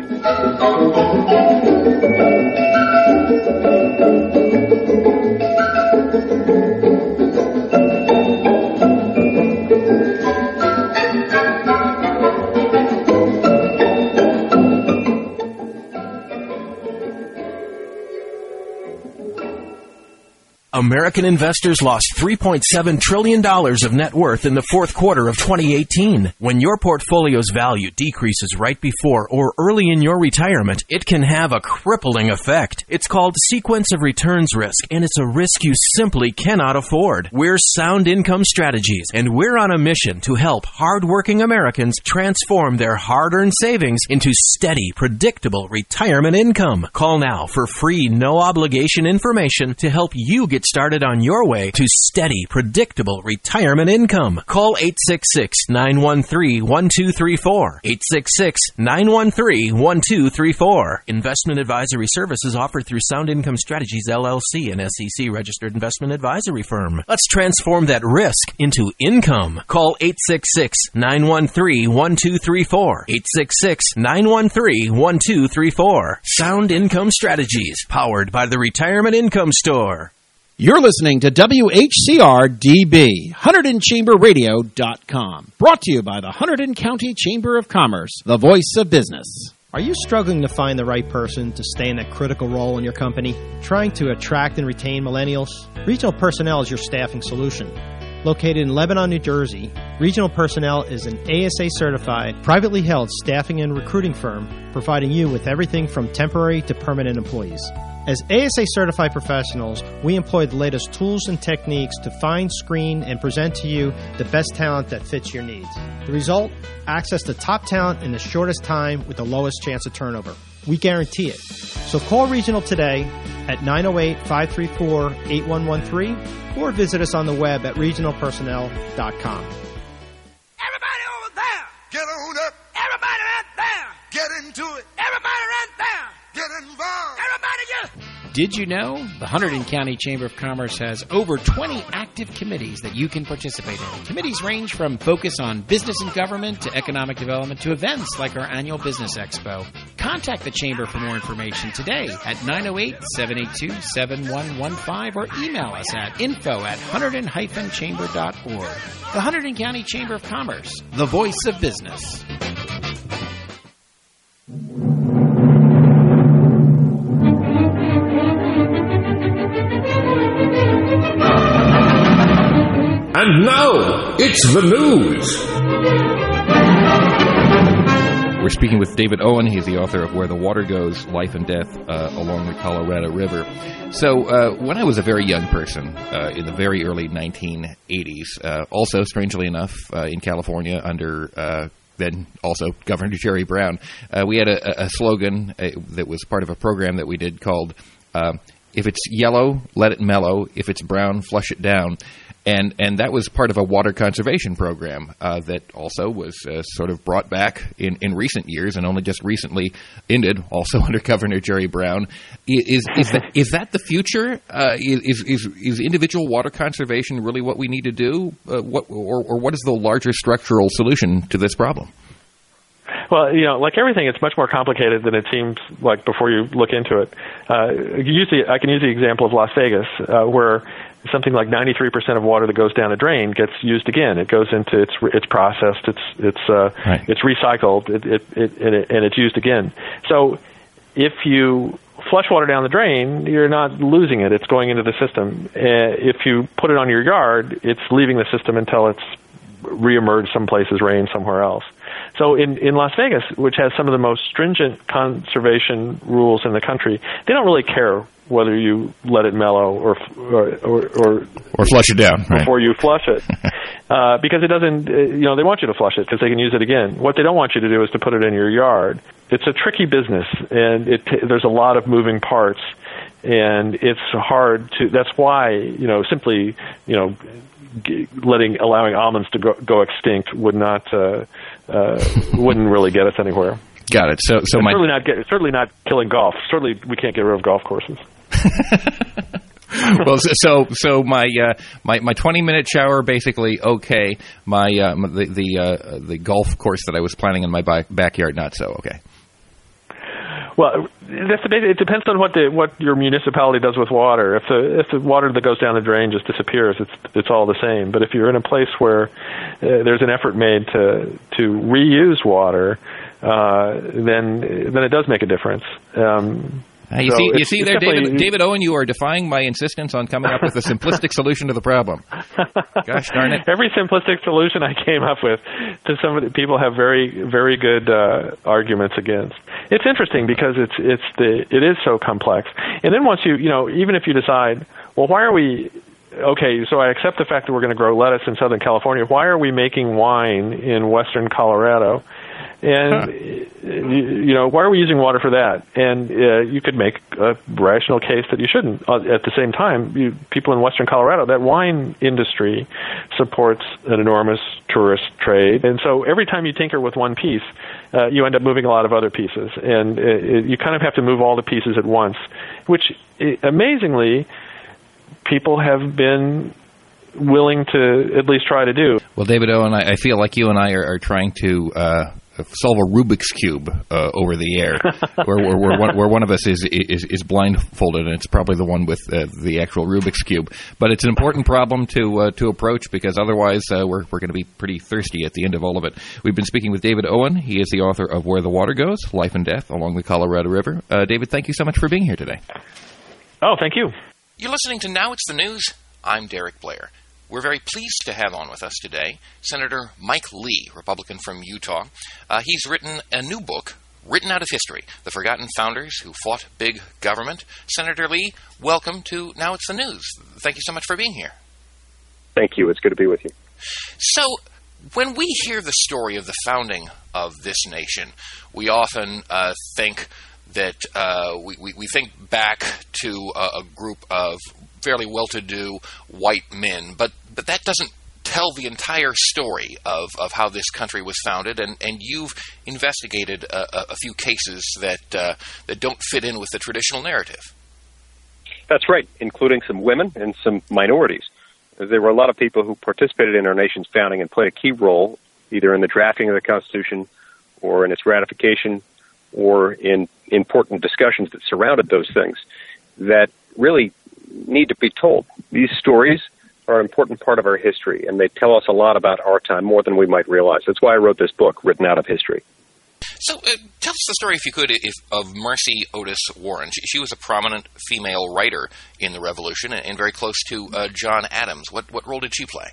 American investors lost three point seven trillion dollars of net worth in the fourth quarter of twenty eighteen. When your portfolio's value decreases right before or early in your retirement, it can have a crippling effect. It's called sequence of returns risk, and it's a risk you simply cannot afford. We're Sound Income Strategies, and we're on a mission to help hardworking Americans transform their hard-earned savings into steady, predictable retirement income. Call now for free, no-obligation information to help you get started on your way to steady, predictable retirement income. Call eight six six, nine one three, one two three four. eight six six, nine one three, one two three four. Investment advisory services offered through Sound Income Strategies, L L C, an S E C-registered investment advisory firm. Let's transform that risk into income. Call eight six six, nine one three, one two three four. eight six six, nine one three, one two three four. Sound Income Strategies, powered by the Retirement Income Store. You're listening to W H C R D B, Hunterdon Chamber Radio dot com. Brought to you by the Hunterdon County Chamber of Commerce, the voice of business. Are you struggling to find the right person to stay in that critical role in your company? Trying to attract and retain millennials? Regional Personnel is your staffing solution. Located in Lebanon, New Jersey, Regional Personnel is an A S A-certified, privately held staffing and recruiting firm providing you with everything from temporary to permanent employees. As A S A-certified professionals, we employ the latest tools and techniques to find, screen, and present to you the best talent that fits your needs. The result? Access to top talent in the shortest time with the lowest chance of turnover. We guarantee it. So call Regional today at nine oh eight, five three four, eight one one three or visit us on the web at regional personnel dot com. Everybody over there, get on up. Everybody right there, get into it. Everybody right there, get involved. Everybody just... Did you know the Hunterdon County Chamber of Commerce has over twenty active committees that you can participate in? Committees range from focus on business and government to economic development to events like our annual Business Expo. Contact the Chamber for more information today at nine oh eight, seven eight two, seven one one five or email us at info at hunterdon dash chamber dot org. The Hunterdon County Chamber of Commerce, the voice of business. And now, it's the news. We're speaking with David Owen. He's the author of Where the Water Goes, Life and Death uh, Along the Colorado River. So uh, when I was a very young person uh, in the very early nineteen eighties, uh, also, strangely enough, uh, in California under uh, then also Governor Jerry Brown, uh, we had a, a slogan uh, that was part of a program that we did called uh, If It's Yellow, Let It Mellow. If It's Brown, Flush It Down. And and that was part of a water conservation program uh, that also was uh, sort of brought back in, in recent years and only just recently ended, also under Governor Jerry Brown. Is is that is that the future? Uh, is is is individual water conservation really what we need to do? Uh, what or, or what is the larger structural solution to this problem? Well, you know, like everything, it's much more complicated than it seems like before you look into it. Uh, usually, I can use the example of Las Vegas, uh, where something like ninety-three percent of water that goes down a drain gets used again. It goes into it's it's processed, it's it's uh, right. it's recycled, it, it, it, and, it, and it's used again. So, if you flush water down the drain, you're not losing it; it's going into the system. Uh, if you put it on your yard, it's leaving the system until it's reemerged someplace as rain somewhere else. So in, in Las Vegas, which has some of the most stringent conservation rules in the country, they don't really care whether you let it mellow or or or, or, or flush it down before right. you flush it, uh, because it doesn't. You know, they want you to flush it because they can use it again. What they don't want you to do is to put it in your yard. It's a tricky business, and it there's a lot of moving parts, and it's hard to. That's why you know simply you know. letting allowing almonds to go, go extinct would not uh, uh, wouldn't really get us anywhere. Got it. So, so my certainly not get, certainly not killing golf. Certainly, we can't get rid of golf courses. well, so so my uh, my my twenty minute shower basically okay. My uh, the the uh, the golf course that I was planning in my back, backyard not so okay. Well, that's the, it depends on what the what your municipality does with water. If the if the water that goes down the drain just disappears, it's it's all the same. But if you're in a place where uh, there's an effort made to to reuse water, uh, then then it does make a difference. Um, Uh, you so see, you see there, David, David Owen, you are defying my insistence on coming up with a simplistic solution to the problem. Gosh darn it. Every simplistic solution I came up with, to some of the people have very, very good uh, arguments against. It's interesting because it's it's the it is so complex. And then once you, you know, even if you decide, well, why are we, okay, so I accept the fact that we're going to grow lettuce in Southern California. Why are we making wine in Western Colorado? And, you, you know, why are we using water for that? And uh, you could make a rational case that you shouldn't. Uh, at the same time, you, people in western Colorado, that wine industry supports an enormous tourist trade. And so every time you tinker with one piece, uh, you end up moving a lot of other pieces. And it, you kind of have to move all the pieces at once, which, amazingly, people have been willing to at least try to do. Well, David Owen, I, I feel like you and I are, are trying to uh, solve a Rubik's Cube uh, over the air, where, where, where, one, where one of us is, is, is blindfolded, and it's probably the one with uh, the actual Rubik's Cube. But it's an important problem to uh, to approach, because otherwise uh, we're, we're going to be pretty thirsty at the end of all of it. We've been speaking with David Owen. He is the author of Where the Water Goes, Life and Death Along the Colorado River. Uh, David, thank you so much for being here today. Oh, thank you. You're listening to Now It's the News. I'm Derek Blair. We're very pleased to have on with us today Senator Mike Lee, Republican from Utah. Uh, he's written a new book, Written Out of History, The Forgotten Founders Who Fought Big Government. Senator Lee, welcome to Now It's the News. Thank you so much for being here. Thank you. It's good to be with you. So, when we hear the story of the founding of this nation, we often uh, think that uh, we, we, we think back to a, a group of fairly well-to-do white men, but but that doesn't tell the entire story of, of how this country was founded, and, and you've investigated a, a few cases that uh, that don't fit in with the traditional narrative. That's right, including some women and some minorities. There were a lot of people who participated in our nation's founding and played a key role, either in the drafting of the Constitution or in its ratification or in important discussions that surrounded those things, that really need to be told. These stories are an important part of our history, and they tell us a lot about our time, more than we might realize. That's why I wrote this book, Written Out of History. So uh, tell us the story, if you could, if, of Mercy Otis Warren. She, she was a prominent female writer in the Revolution and, and very close to uh, John Adams. What, what role did she play?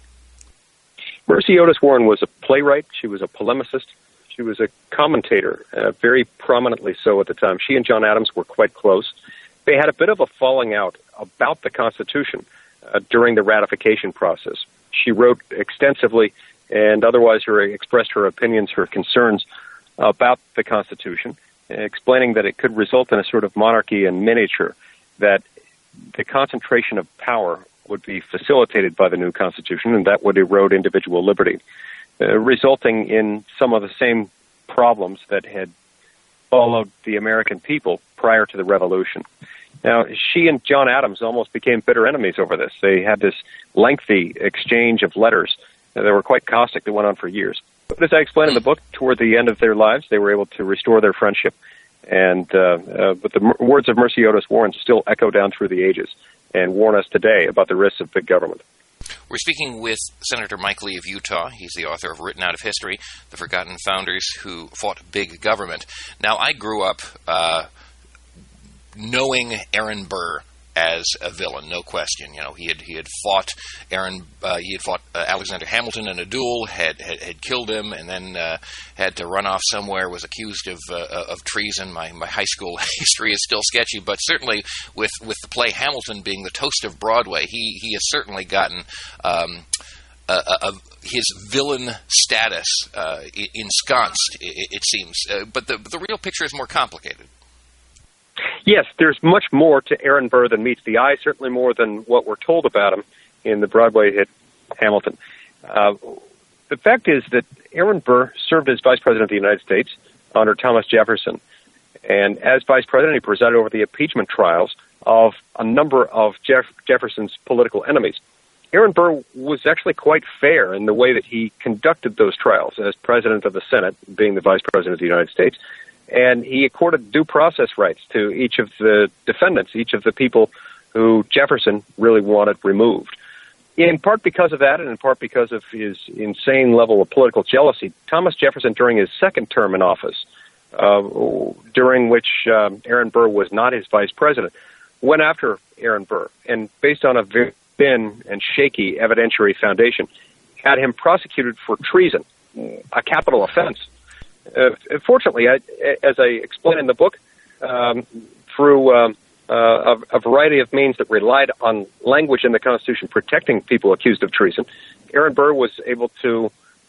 Mercy Otis Warren was a playwright. She was a polemicist. She was a commentator, uh, very prominently so at the time. She and John Adams were quite close. They had a bit of a falling out about the Constitution uh, during the ratification process. She wrote extensively and otherwise her, expressed her opinions, her concerns about the Constitution, explaining that it could result in a sort of monarchy in miniature, that the concentration of power would be facilitated by the new Constitution, and that would erode individual liberty, uh, resulting in some of the same problems that had followed the American people prior to the Revolution. Now, she and John Adams almost became bitter enemies over this. They had this lengthy exchange of letters that were quite caustic that went on for years. But as I explain in the book, toward the end of their lives, they were able to restore their friendship. And uh, uh, but the m- words of Mercy Otis Warren still echo down through the ages and warn us today about the risks of big government. We're speaking with Senator Mike Lee of Utah. He's the author of Written Out of History, The Forgotten Founders Who Fought Big Government. Now, I grew up uh, knowing Aaron Burr as a villain, no question. You know, he had he had fought Aaron, uh, he had fought uh, Alexander Hamilton in a duel, had had, had killed him, and then uh, had to run off somewhere. Was accused of uh, of treason. My my high school history is still sketchy, but certainly with with the play Hamilton being the toast of Broadway, he he has certainly gotten Um, A, a, a, his villain status uh, ensconced, it, it seems. Uh, but the the real picture is more complicated. Yes, there's much more to Aaron Burr than meets the eye, certainly more than what we're told about him in the Broadway hit Hamilton. Uh, the fact is that Aaron Burr served as Vice President of the United States under Thomas Jefferson. And as Vice President, he presided over the impeachment trials of a number of Jeff- Jefferson's political enemies. Aaron Burr was actually quite fair in the way that he conducted those trials as President of the Senate, being the Vice President of the United States. And he accorded due process rights to each of the defendants, each of the people who Jefferson really wanted removed. In part because of that, and in part because of his insane level of political jealousy, Thomas Jefferson, during his second term in office, uh, during which um, Aaron Burr was not his vice president, went after Aaron Burr, and based on a very thin and shaky evidentiary foundation, had him prosecuted for treason, a capital offense. Uh, fortunately, I, as I explain in the book, um, through um, uh, a, a variety of means that relied on language in the Constitution protecting people accused of treason, Aaron Burr was able to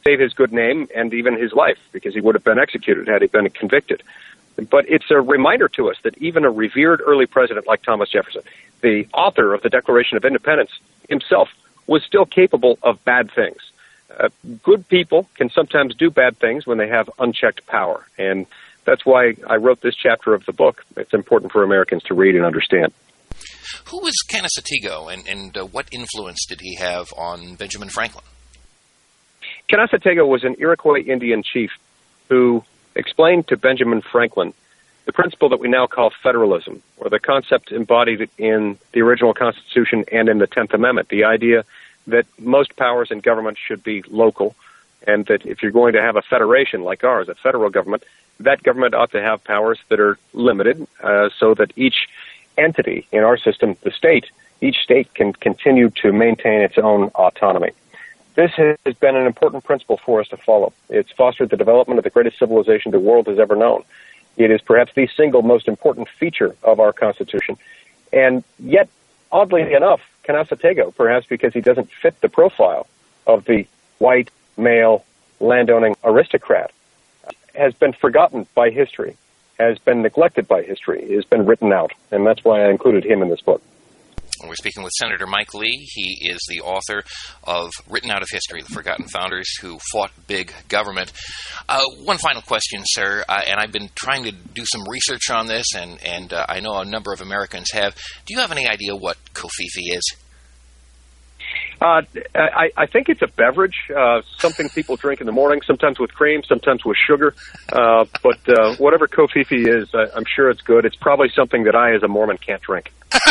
save his good name and even his life, because he would have been executed had he been convicted. But it's a reminder to us that even a revered early president like Thomas Jefferson, the author of the Declaration of Independence himself, was still capable of bad things. Uh, good people can sometimes do bad things when they have unchecked power, and that's why I wrote this chapter of the book. It's important for Americans to read and understand. Who was Canasatego, and, and uh, what influence did he have on Benjamin Franklin? Canasatego was an Iroquois Indian chief who explained to Benjamin Franklin the principle that we now call federalism, or the concept embodied in the original Constitution and in the tenth Amendment, the idea that most powers in government should be local, and that if you're going to have a federation like ours, a federal government, that government ought to have powers that are limited, uh, so that each entity in our system, the state, each state can continue to maintain its own autonomy. This has been an important principle for us to follow. It's fostered the development of the greatest civilization the world has ever known. It is perhaps the single most important feature of our Constitution. And yet, oddly enough, Canasatego, perhaps because he doesn't fit the profile of the white, male, landowning aristocrat, has been forgotten by history, has been neglected by history, has been written out. And that's why I included him in this book. We're speaking with Senator Mike Lee. He is the author of Written Out of History, The Forgotten Founders Who Fought Big Government. Uh, one final question, sir, uh, and I've been trying to do some research on this, and, and uh, I know a number of Americans have. Do you have any idea what Kofifi is? Uh, I, I think it's a beverage, uh, something people drink in the morning, sometimes with cream, sometimes with sugar. Uh, but uh, whatever Kofifi is, I, I'm sure it's good. It's probably something that I, as a Mormon, can't drink.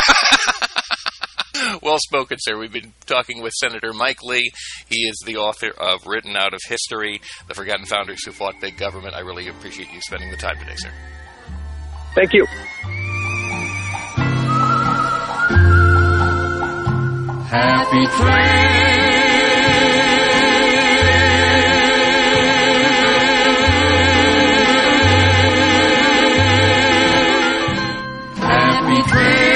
Well spoken, sir. We've been talking with Senator Mike Lee. He is the author of Written Out of History, The Forgotten Founders Who Fought Big Government. I really appreciate you spending the time today, sir. Thank you. Happy train. Happy train.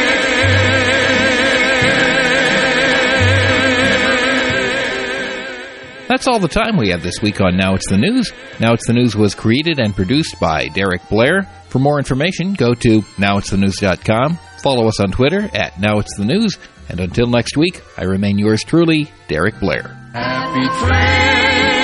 That's all the time we have this week on Now It's the News. Now It's the News was created and produced by Derek Blair. For more information, go to now it's the news dot com. Follow us on Twitter at Now It's the News. And until next week, I remain yours truly, Derek Blair. Happy train.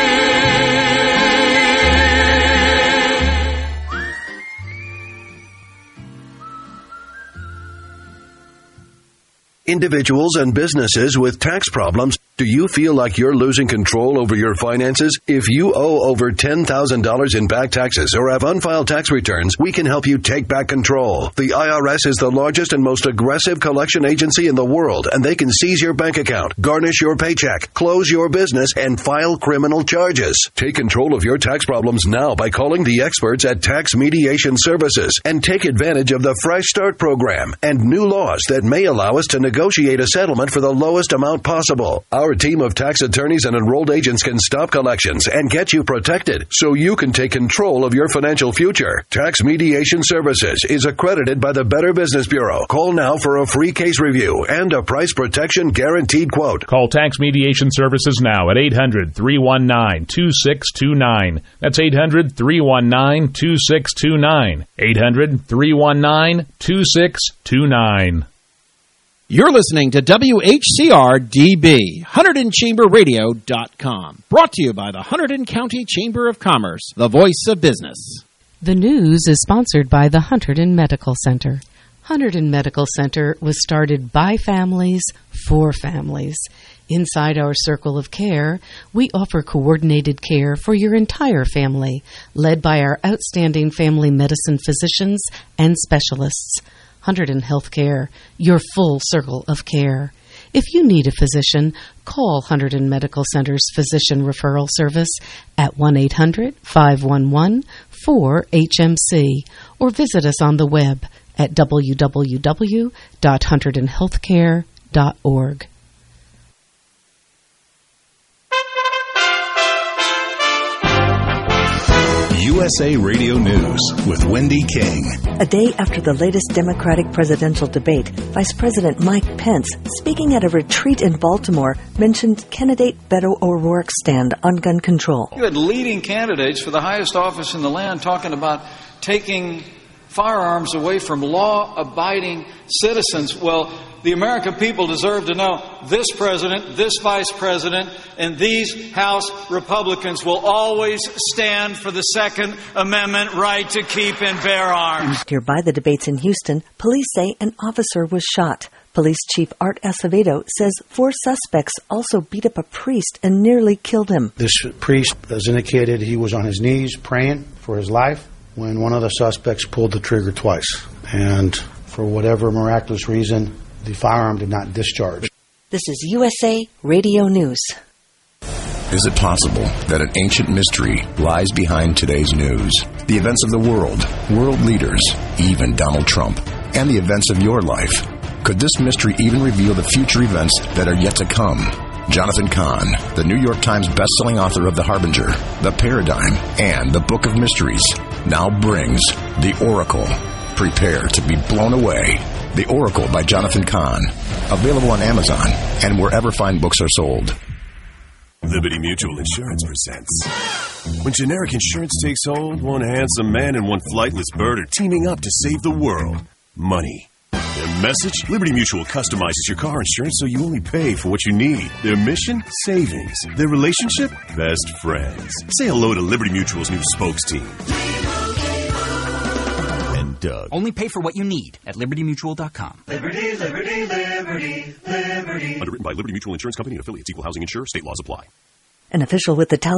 Individuals and businesses with tax problems, do you feel like you're losing control over your finances? If you owe over ten thousand dollars in back taxes or have unfiled tax returns, we can help you take back control. The I R S is the largest and most aggressive collection agency in the world, and they can seize your bank account, garnish your paycheck, close your business, and file criminal charges. Take control of your tax problems now by calling the experts at Tax Mediation Services and take advantage of the Fresh Start program and new laws that may allow us to negotiate a settlement for the lowest amount possible. Our team of tax attorneys and enrolled agents can stop collections and get you protected so you can take control of your financial future. Tax Mediation Services is accredited by the Better Business Bureau. Call now for a free case review and a price protection guaranteed quote. Call Tax Mediation Services now at eight hundred, three one nine, two six two nine. That's eight hundred, three one nine, two six two nine. eight hundred, three one nine, two six two nine. You're listening to W H C R D B, Hunterdon Chamber Radio dot com. Brought to you by the Hunterdon County Chamber of Commerce, the voice of business. The news is sponsored by the Hunterdon Medical Center. Hunterdon Medical Center was started by families for families. Inside our circle of care, we offer coordinated care for your entire family, led by our outstanding family medicine physicians and specialists. Hunterdon Healthcare, your full circle of care. If you need a physician, call Hunterdon Medical Center's Physician Referral Service at one eight hundred, five one one, four H M C or visit us on the web at w w w dot hunterdon healthcare dot org. U U S A Radio News with Wendy King. A day after the latest Democratic presidential debate, Vice President Mike Pence, speaking at a retreat in Baltimore, mentioned candidate Beto O'Rourke's stand on gun control. You had leading candidates for the highest office in the land talking about taking firearms away from law-abiding citizens. Well, the American people deserve to know this president, this vice president, and these House Republicans will always stand for the Second Amendment right to keep and bear arms. Nearby the debates in Houston, police say an officer was shot. Police Chief Art Acevedo says four suspects also beat up a priest and nearly killed him. This priest, as indicated, he was on his knees praying for his life when one of the suspects pulled the trigger twice. And for whatever miraculous reason, the firearm did not discharge. This is U S A Radio News. Is it possible that an ancient mystery lies behind today's news? The events of the world, world leaders, even Donald Trump, and the events of your life. Could this mystery even reveal the future events that are yet to come? Jonathan Cahn, the New York Times bestselling author of The Harbinger, The Paradigm, and The Book of Mysteries, now brings The Oracle. Prepare to be blown away. The Oracle by Jonathan Cahn. Available on Amazon and wherever fine books are sold. Liberty Mutual Insurance presents. When generic insurance takes hold, one handsome man and one flightless bird are teaming up to save the world. Money. Their message? Liberty Mutual customizes your car insurance so you only pay for what you need. Their mission? Savings. Their relationship? Best friends. Say hello to Liberty Mutual's new spokes team. And Doug. Only pay for what you need at liberty mutual dot com. Liberty, liberty, liberty, liberty. Underwritten by Liberty Mutual Insurance Company and affiliates. Equal housing insurer. State laws apply. An official with the Taliban